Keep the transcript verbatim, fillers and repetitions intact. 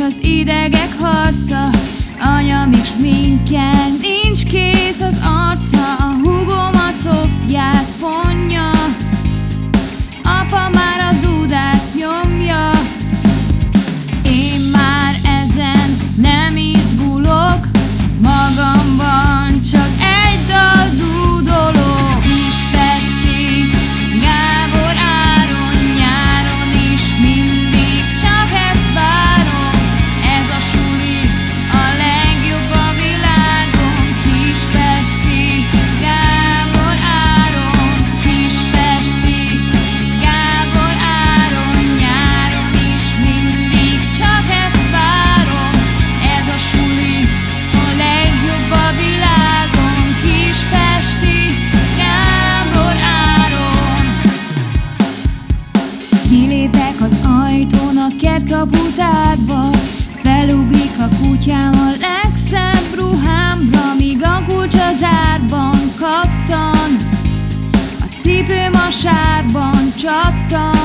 az idegek harca, anya még sminkkel, nincs kész az arca. A húgom a cofját vonja, apa már a dudát nyomja. Én már ezen nem izgulok, magamban csak egy dal dúdolok. Kispesti Gábor Áron, nyáron is mindig csak ezt várom. Ez a suli a legjobb a világon. Kispesti Gábor Áron, Kispesti Gábor Áron, nyáron is mindig csak ezt várom. Ez a suli a legjobb a világon. Kispesti Gábor Áron. Kilépek az ajtón a kertkaputárba, felugrik a kutyám a legszebb ruhámra, míg a kulcs az árban kattan, a cipőm a sárban csattan.